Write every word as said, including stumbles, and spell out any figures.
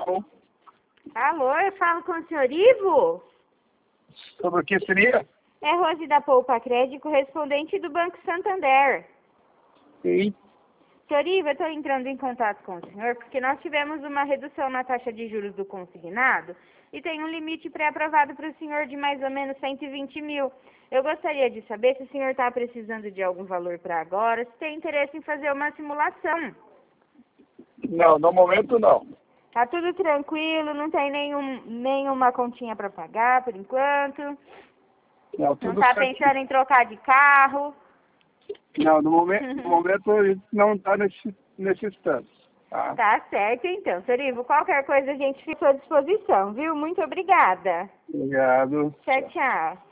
Alô? Alô, eu falo com o senhor Ivo? Sobre o que seria? É Rose da Poupa Crédito, correspondente do Banco Santander. Sim. Senhor Ivo, eu estou entrando em contato com o senhor porque nós tivemos uma redução na taxa de juros do consignado e tem um limite pré-aprovado para o senhor de mais ou menos cento e vinte mil. Eu gostaria de saber se o senhor está precisando de algum valor para agora, se tem interesse em fazer uma simulação. Não, no momento não. Tá tudo tranquilo, não tem nenhum, nenhuma continha para pagar por enquanto. Não, Não tudo tá certo. pensando em trocar de carro. Não, no momento, no momento a gente não está nesse, nesse instante. Tá? Tá certo então, senhor Ivo. Qualquer coisa a gente fica à disposição, viu? Muito obrigada. Obrigado. Tchau, tchau.